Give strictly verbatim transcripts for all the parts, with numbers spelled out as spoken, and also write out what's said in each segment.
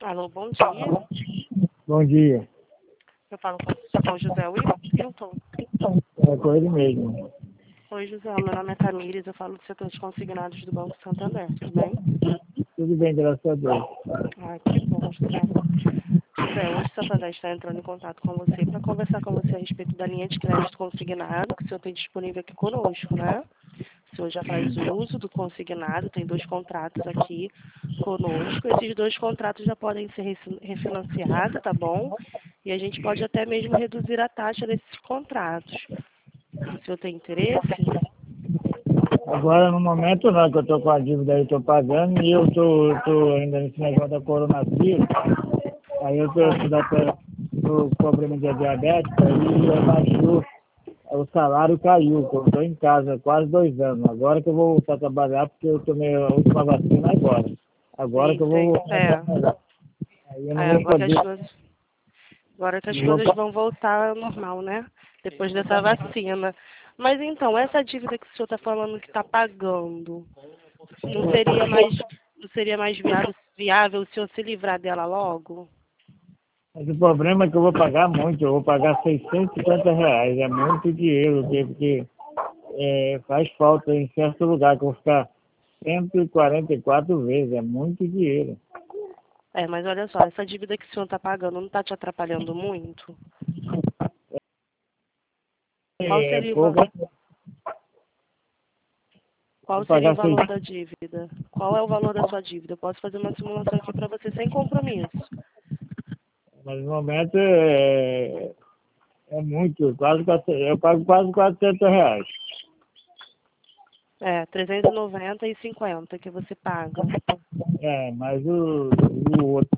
Alô, bom dia. Bom dia. Eu falo com, com o José Wilton. É com ele mesmo. Oi, José. Meu nome é Tamires. Eu falo do setor de consignados do Banco Santander. Tudo bem? Tudo bem, graças a Deus. Ah, que bom, José. José, hoje o Santander está entrando em contato com você para conversar com você a respeito da linha de crédito consignado que o senhor tem disponível aqui conosco, né? O senhor já faz uso do consignado, tem dois contratos aqui conosco. Esses dois contratos já podem ser refi- refinanciados, tá bom? E a gente pode até mesmo reduzir a taxa desses contratos. O senhor tem interesse? Agora, no momento, não, que eu estou com a dívida aí, estou pagando, e eu estou ainda nesse negócio da coronavírus. Aí eu estou com problema de diabetes, aí abaixou, o salário caiu, eu estou em casa há quase dois anos. Agora que eu vou voltar a trabalhar, porque eu tomei a última vacina agora. Agora Sim, que eu vou sim. voltar a É. trabalhar. Aí eu não É, vou agora poder. as coisas, agora que as Não coisas vou, vão voltar ao normal, né? Depois dessa vacina. Mas então, essa dívida que o senhor está falando que está pagando, não seria mais, não seria mais viável, viável o senhor se livrar dela logo? Mas o problema é que eu vou pagar muito, eu vou pagar seiscentos e cinquenta reais, é muito dinheiro, porque é, faz falta em certo lugar que eu vou ficar cento e quarenta e quatro vezes, é muito dinheiro. É, mas olha só, essa dívida que o senhor está pagando não está te atrapalhando muito? Qual É, é seria o, va- pouco, vou qual seria o pagar valor seiscentos, da dívida? Qual é o valor da sua dívida? Eu posso fazer uma simulação aqui para você sem compromisso. mas no momento é, é muito, quase, quatrocentos eu pago quase quatrocentos reais. É, trezentos e noventa e cinquenta que você paga. É, mas o, o outro,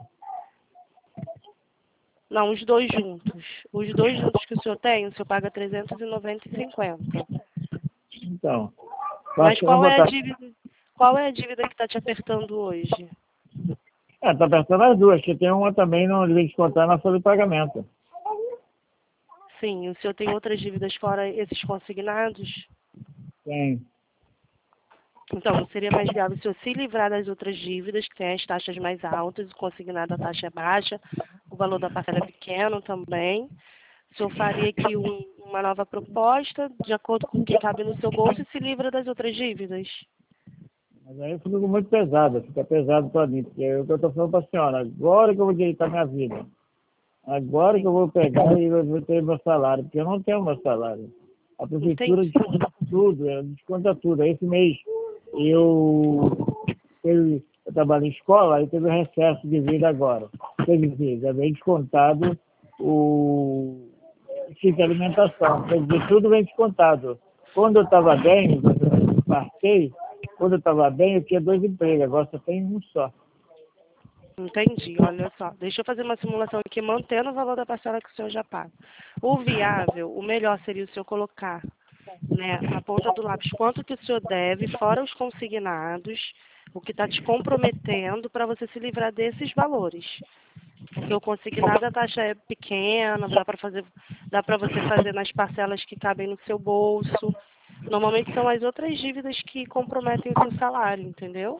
Não, os dois juntos. Os dois juntos que o senhor tem, o senhor paga trezentos e noventa e cinquenta. então, eu acho Mas que eu vou qual é a botar, dívida? Qual é a dívida que está te apertando hoje? é, tá apertando as duas, que tem uma também não devia descontar na folha de pagamento. Sim, o senhor tem outras dívidas fora esses consignados? Tem. Então, não seria mais viável o senhor se livrar das outras dívidas, que têm as taxas mais altas, o consignado a taxa é baixa, o valor da parcela é pequeno também. O senhor faria aqui um- uma nova proposta, de acordo com o que cabe no seu bolso, e se livra das outras dívidas. Mas aí fica muito pesado, fica pesado para mim, porque é o que eu estou falando para a senhora, agora que eu vou direitar minha vida, agora que eu Sim, vou pegar e eu vou ter meu salário, porque eu não tenho meu salário. A prefeitura entendi. desconta tudo, ela desconta tudo. Esse mês eu, teve, eu trabalho em escola, aí teve um recesso de vida agora. Quer dizer, já vem descontado o kit de alimentação, quer dizer, tudo vem descontado. Quando eu estava bem, eu passei, quando eu estava bem, eu tinha dois empregos, agora só tem um só. Entendi, olha só. Deixa eu fazer uma simulação aqui, mantendo o valor da parcela que o senhor já paga. O viável, o melhor seria o senhor colocar, né, na ponta do lápis, quanto que o senhor deve, fora os consignados, o que está te comprometendo para você se livrar desses valores. Porque o consignado, a taxa é pequena, dá para fazer, dá para você fazer nas parcelas que cabem no seu bolso. Normalmente são as outras dívidas que comprometem o seu salário, entendeu?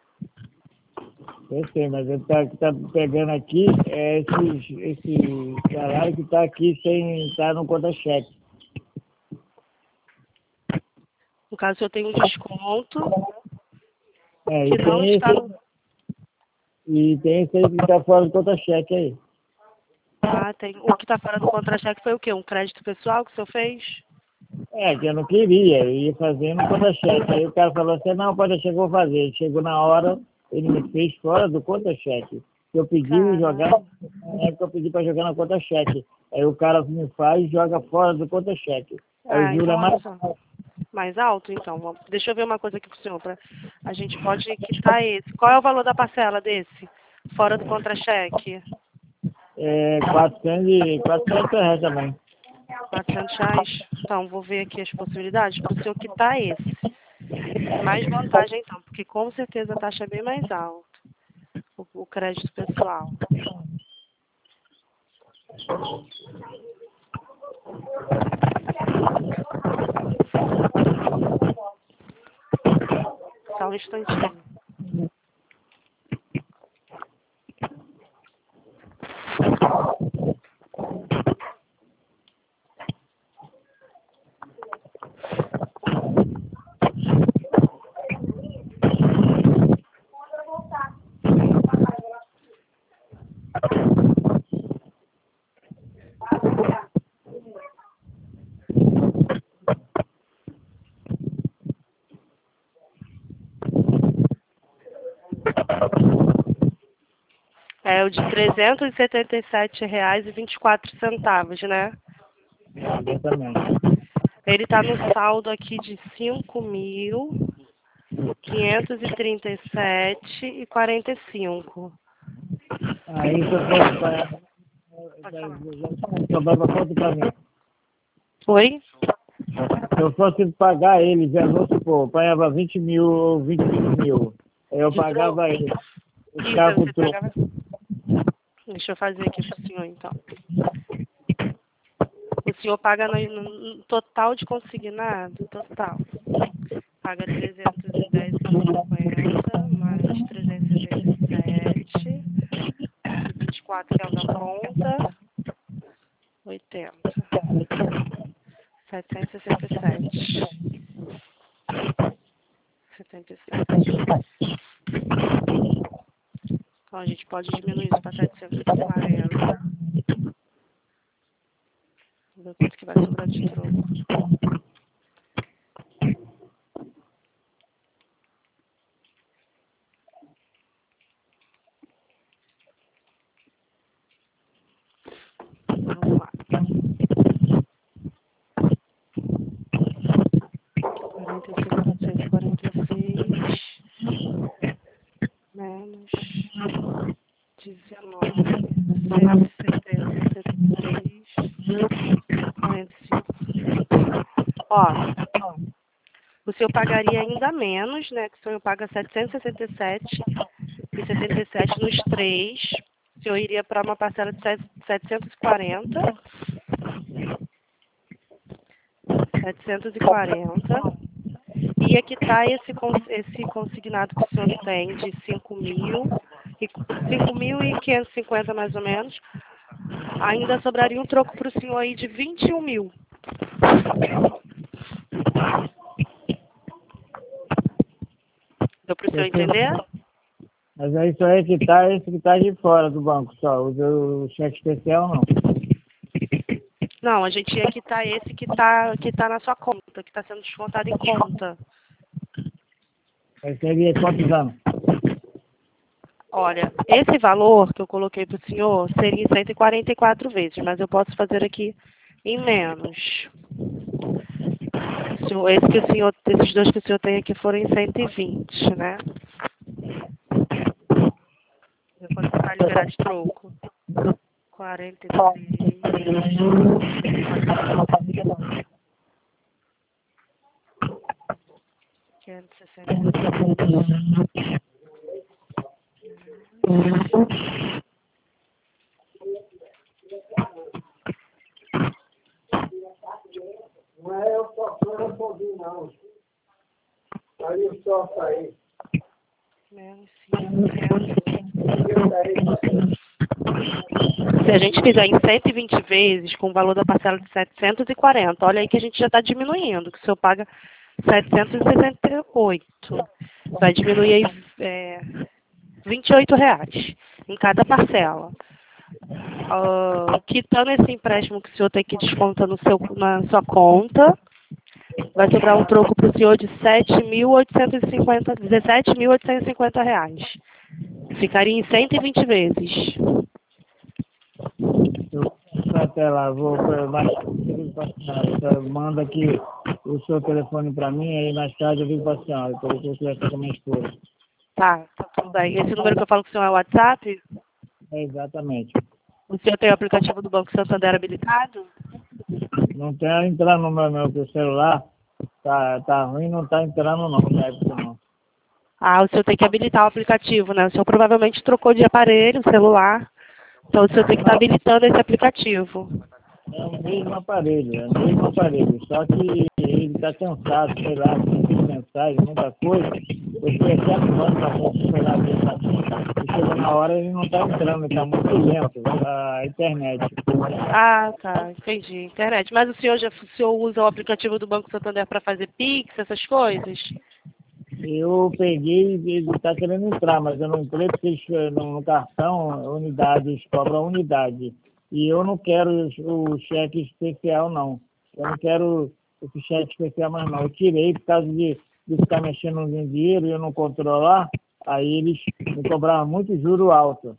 Eu sei, mas ele está tá pegando aqui é esse, esse salário que está aqui sem estar no conta-cheque. No caso, o senhor tem um desconto É, que e não tem está esse, no... e tem esse aí que está fora do conta-cheque aí. Ah, tem. O que está fora do contra-cheque foi o quê? Um crédito pessoal que o senhor fez? É, que eu não queria, eu ia fazer no conta-cheque. Aí o cara falou assim, não, pode deixar que eu vou fazer. Chegou na hora, ele me fez fora do conta-cheque. Eu pedi jogar, Caramba. na época eu pedi para jogar no conta-cheque. Aí o cara me faz e joga fora do conta-cheque. Aí o Ah, juro então é olha mais. só. Mais alto, então. Vamos- Deixa eu ver uma coisa aqui pro senhor. Pra... A gente pode quitar esse. Qual é o valor da parcela desse? Fora do contra-cheque? É, quatrocentos, e- quatrocentos reais também. quatrocentos reais? Então, vou ver aqui as possibilidades para o senhor quitar esse. É mais vantagem, então, porque com certeza a taxa é bem mais alta. O, o crédito pessoal. Só um instantinho. É o de trezentos e setenta e sete reais e vinte e quatro centavos, né? Exatamente. Ele está no saldo aqui de cinco mil quinhentos e trinta e sete reais e quarenta e cinco. Aí se eu fosse pagar, sobrava quanto para mim? Oi? Se eu fosse pagar ele, já vamos supor, eu pagava vinte mil ou vinte e cinco mil. Eu De pagava troco? ele. O Isso, carro você troco. pagava... Deixa eu fazer aqui para o senhor, então. O senhor paga no, no total de consignado, total. Paga trezentos e dez reais e cinquenta mais trezentos e setenta e sete, vinte e quatro que é o da ponta, oitenta. setecentos e sessenta e sete. setenta e sete. Então a gente pode diminuir isso para setecentos e quarenta. Vamos ver quanto que vai sobrar de troco. Vamos lá. quarenta e cinco, quatrocentos e quarenta e seis menos dezenove, cento e setenta e três, quarenta e cinco. Ó, o senhor pagaria ainda menos, né? Que o senhor paga setecentos e sessenta e sete e setenta e sete nos três. O senhor iria para uma parcela de setecentos e quarenta. setecentos e quarenta. Ia quitar esse, esse consignado que o senhor tem de cinco mil, cinco mil e quinhentos e cinquenta mais ou menos. Ainda sobraria um troco para o senhor aí de vinte e um mil. Deu para o senhor entender? Mas aí só é que tá esse que tá de fora do banco só. O, o cheque especial não. Não, a gente ia quitar esse que está que tá na sua conta, que está sendo descontado em conta. Aí seria quantos anos? Olha, esse valor que eu coloquei para o senhor seria em cento e quarenta e quatro vezes, mas eu posso fazer aqui em menos. Esse que o senhor, esses dois que o senhor tem aqui foram em cento e vinte, né? Quanto que vai liberar de troco? quarenta e três. quinhentos e sessenta e três. Não é eu só respondi, não. Aí eu só saí. Menos cinco. Se a gente fizer em cento e vinte vezes, com o valor da parcela de setecentos e quarenta, olha aí que a gente já está diminuindo, que o senhor paga setecentos e sessenta e oito. Vai diminuir aí é, vinte e oito reais em cada parcela. Uh, quitando esse empréstimo que o senhor tem que descontar no seu, na sua conta, vai sobrar um troco para o senhor de sete mil oitocentos e cinquenta, dezessete mil oitocentos e cinquenta reais. Ficaria em cento e vinte vezes. Eu até lá, vou mais manda aqui o seu telefone para mim, aí mais tarde eu ligo para a senhora, depois eu conversar com a minha esposa. Tá, tá tudo bem. Esse número que eu falo com o senhor é o WhatsApp? É, exatamente. O senhor tem o aplicativo do Banco Santander habilitado? Não tem entrar no meu, meu celular, tá, tá ruim, não tá entrando não, não é isso não. Ah, o senhor tem que habilitar o aplicativo, né? O senhor provavelmente trocou de aparelho, celular. Então o senhor tem que estar habilitando esse aplicativo. É o mesmo aparelho, é o mesmo aparelho, só que ele está cansado, sei lá, muitas mensagens, muita coisa. Eu fui até arrumando para recuperar dele para mim, e chegou na hora ele não está entrando, está muito lento a internet. Ah, tá, entendi. Internet. Mas o senhor já o senhor usa o aplicativo do Banco Santander para fazer Pix, essas coisas? Eu peguei e ele está querendo entrar, mas eu não entrei porque eles, no, no cartão, unidades, cobra unidade. E eu não quero o cheque especial, não. Eu não quero esse cheque especial mais, não. Eu tirei por causa de, de ficar mexendo no dinheiro e eu não controlar. Aí eles me cobravam muito juro alto.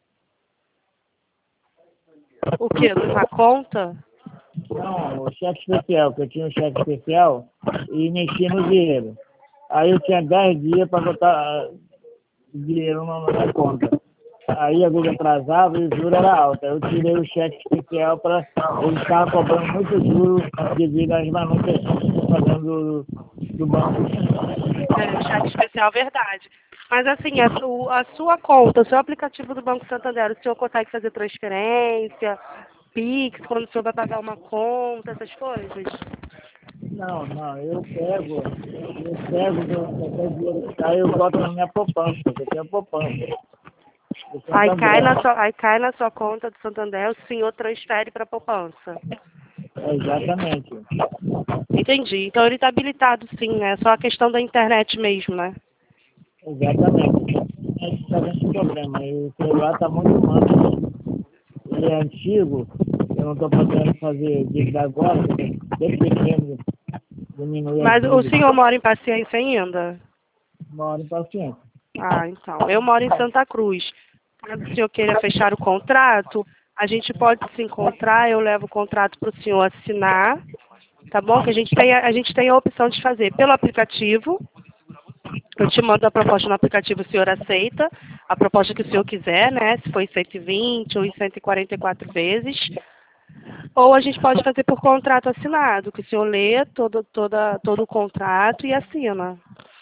O quê? Na conta? Não, o cheque especial, que eu tinha um cheque especial e mexia no dinheiro. Aí eu tinha dez dias para botar dinheiro na minha conta. Aí a vida atrasava e o juro era alto. Aí eu tirei o cheque especial para eles estavam cobrando muito juro devido às manutenções que estão fazendo do, do banco. É, cheque especial, verdade. Mas assim, a, su, a sua conta, o seu aplicativo do Banco Santander, o senhor consegue fazer transferência, Pix, quando o senhor vai pagar uma conta, essas coisas? Não, não, eu pego, eu pego do dinheiro, aí eu boto na minha poupança, eu tenho poupança. Aí cai, na sua, aí cai na sua conta do Santander, o senhor transfere para a poupança. É, exatamente. Entendi. Então ele está habilitado sim, né? Só a questão da internet mesmo, né? Exatamente. A gente está vendo esse problema. E o celular está muito manso. Ele é antigo, eu não estou podendo fazer dívida agora, porque desde pequeno diminui a Mas o dívida. senhor mora em Paciência ainda? Moro em paciência. Ah, então. Eu moro em Santa Cruz. Caso o senhor queira fechar o contrato, a gente pode se encontrar, eu levo o contrato para o senhor assinar, tá bom? Que a gente tem, a a gente tem a opção de fazer pelo aplicativo. Eu te mando a proposta no aplicativo, o senhor aceita a proposta que o senhor quiser, né? Se for em cento e vinte ou em cento e quarenta e quatro vezes. Ou a gente pode fazer por contrato assinado, que o senhor lê todo, toda, todo o contrato e assina.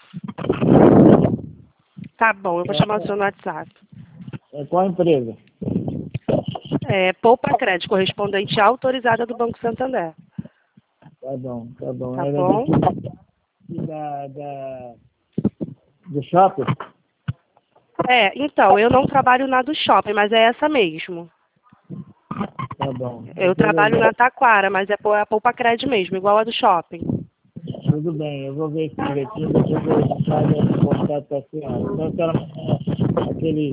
Tá bom, eu vou chamar o senhor no WhatsApp. É qual empresa? É, Poupa Crédito, correspondente autorizada do Banco Santander. Tá bom, tá bom. Tá Era bom? daqui da, da, do shopping? É, então, eu não trabalho na do shopping, mas é essa mesmo. Tá bom. Eu trabalho na Taquara, mas é a Poupa Crédito mesmo, igual a do shopping. Tudo bem, eu vou ver aqui direitinho, depois eu faço esse contato com a senhora. Então, a senhora manda aquele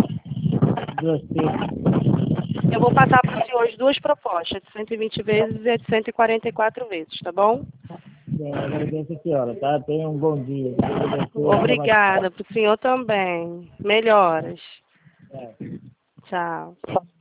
dossiê. Eu vou passar para o senhor as duas propostas, de cento e vinte vezes e a de cento e quarenta e quatro vezes, tá bom? Bem, agradeço a senhora, tá? Tenha um bom dia. Obrigada, para o senhor também. Melhoras. É. Tchau.